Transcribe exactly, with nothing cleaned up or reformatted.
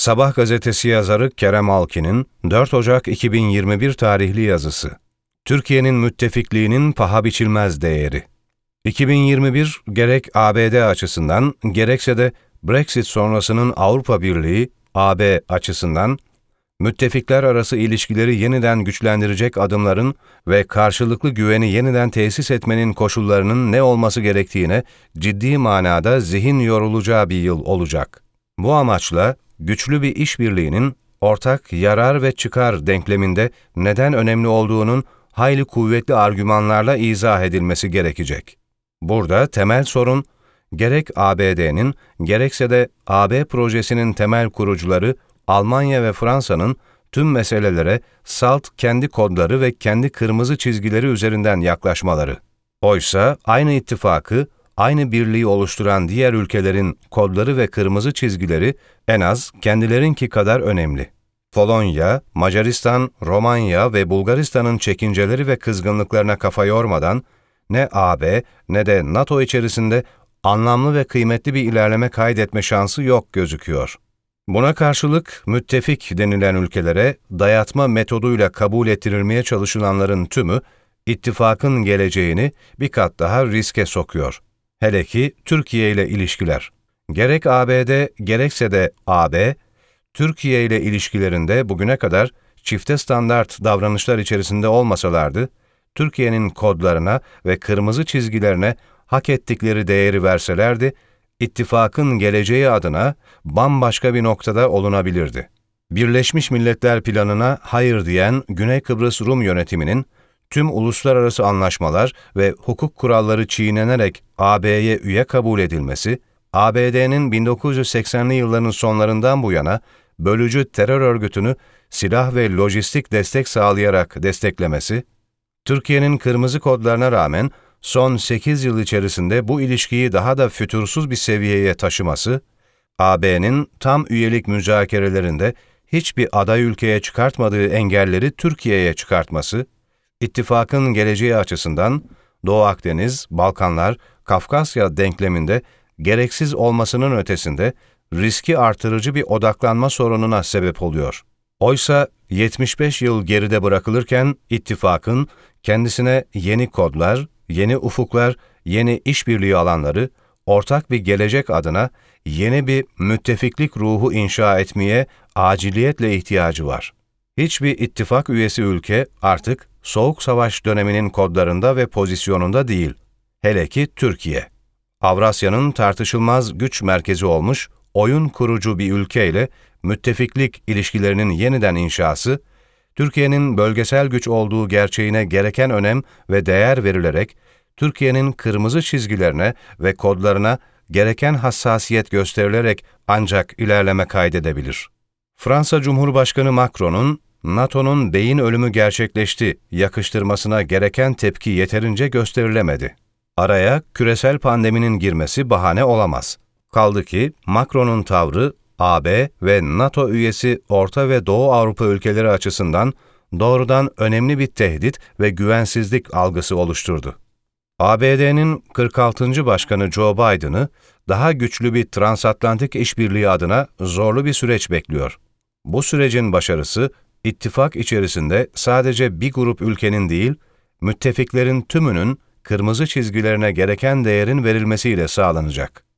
Sabah gazetesi yazarı Kerem Alkin'in dört Ocak iki bin yirmi bir tarihli yazısı. Türkiye'nin müttefikliğinin paha biçilmez değeri. iki bin yirmi bir gerek A B D açısından gerekse de Brexit sonrasının Avrupa Birliği, A B açısından müttefikler arası ilişkileri yeniden güçlendirecek adımların ve karşılıklı güveni yeniden tesis etmenin koşullarının ne olması gerektiğine ciddi manada zihin yorulacağı bir yıl olacak. Bu amaçla güçlü bir işbirliğinin ortak yarar ve çıkar denkleminde neden önemli olduğunun hayli kuvvetli argümanlarla izah edilmesi gerekecek. Burada temel sorun, gerek A B D'nin gerekse de A B projesinin temel kurucuları Almanya ve Fransa'nın tüm meselelere salt kendi kodları ve kendi kırmızı çizgileri üzerinden yaklaşmaları. Oysa aynı ittifakı, aynı birliği oluşturan diğer ülkelerin kodları ve kırmızı çizgileri en az kendilerinki kadar önemli. Polonya, Macaristan, Romanya ve Bulgaristan'ın çekinceleri ve kızgınlıklarına kafa yormadan ne A B ne de NATO içerisinde anlamlı ve kıymetli bir ilerleme kaydetme şansı yok gözüküyor. Buna karşılık müttefik denilen ülkelere dayatma metoduyla kabul ettirilmeye çalışılanların tümü, ittifakın geleceğini bir kat daha riske sokuyor. Hele ki Türkiye ile ilişkiler. Gerek A B D gerekse de A B, Türkiye ile ilişkilerinde bugüne kadar çifte standart davranışlar içerisinde olmasalardı, Türkiye'nin kodlarına ve kırmızı çizgilerine hak ettikleri değeri verselerdi, ittifakın geleceği adına bambaşka bir noktada olunabilirdi. Birleşmiş Milletler Planı'na hayır diyen Güney Kıbrıs Rum yönetiminin, tüm uluslararası anlaşmalar ve hukuk kuralları çiğnenerek A B'ye üye kabul edilmesi, A B D'nin bin dokuz yüz seksenli yılların sonlarından bu yana bölücü terör örgütünü silah ve lojistik destek sağlayarak desteklemesi, Türkiye'nin kırmızı kodlarına rağmen son sekiz yıl içerisinde bu ilişkiyi daha da fütursuz bir seviyeye taşıması, A B'nin tam üyelik müzakerelerinde hiçbir aday ülkeye çıkartmadığı engelleri Türkiye'ye çıkartması, ittifakın geleceği açısından Doğu Akdeniz, Balkanlar, Kafkasya denkleminde gereksiz olmasının ötesinde riski artırıcı bir odaklanma sorununa sebep oluyor. Oysa yetmiş beş yıl geride bırakılırken ittifakın kendisine yeni kodlar, yeni ufuklar, yeni işbirliği alanları, ortak bir gelecek adına yeni bir müttefiklik ruhu inşa etmeye aciliyetle ihtiyacı var. Hiçbir ittifak üyesi ülke artık Soğuk Savaş döneminin kodlarında ve pozisyonunda değil. Hele ki Türkiye. Avrasya'nın tartışılmaz güç merkezi olmuş, oyun kurucu bir ülkeyle müttefiklik ilişkilerinin yeniden inşası, Türkiye'nin bölgesel güç olduğu gerçeğine gereken önem ve değer verilerek, Türkiye'nin kırmızı çizgilerine ve kodlarına gereken hassasiyet gösterilerek ancak ilerleme kaydedebilir. Fransa Cumhurbaşkanı Macron'un, NATO'nun beyin ölümü gerçekleşti yakıştırmasına gereken tepki yeterince gösterilemedi. Araya küresel pandeminin girmesi bahane olamaz. Kaldı ki Macron'un tavrı, A B ve NATO üyesi Orta ve Doğu Avrupa ülkeleri açısından doğrudan önemli bir tehdit ve güvensizlik algısı oluşturdu. A B D'nin kırk altıncı Başkanı Joe Biden'ı daha güçlü bir transatlantik işbirliği adına zorlu bir süreç bekliyor. Bu sürecin başarısı, ittifak içerisinde sadece bir grup ülkenin değil, müttefiklerin tümünün kırmızı çizgilerine gereken değerin verilmesiyle sağlanacak.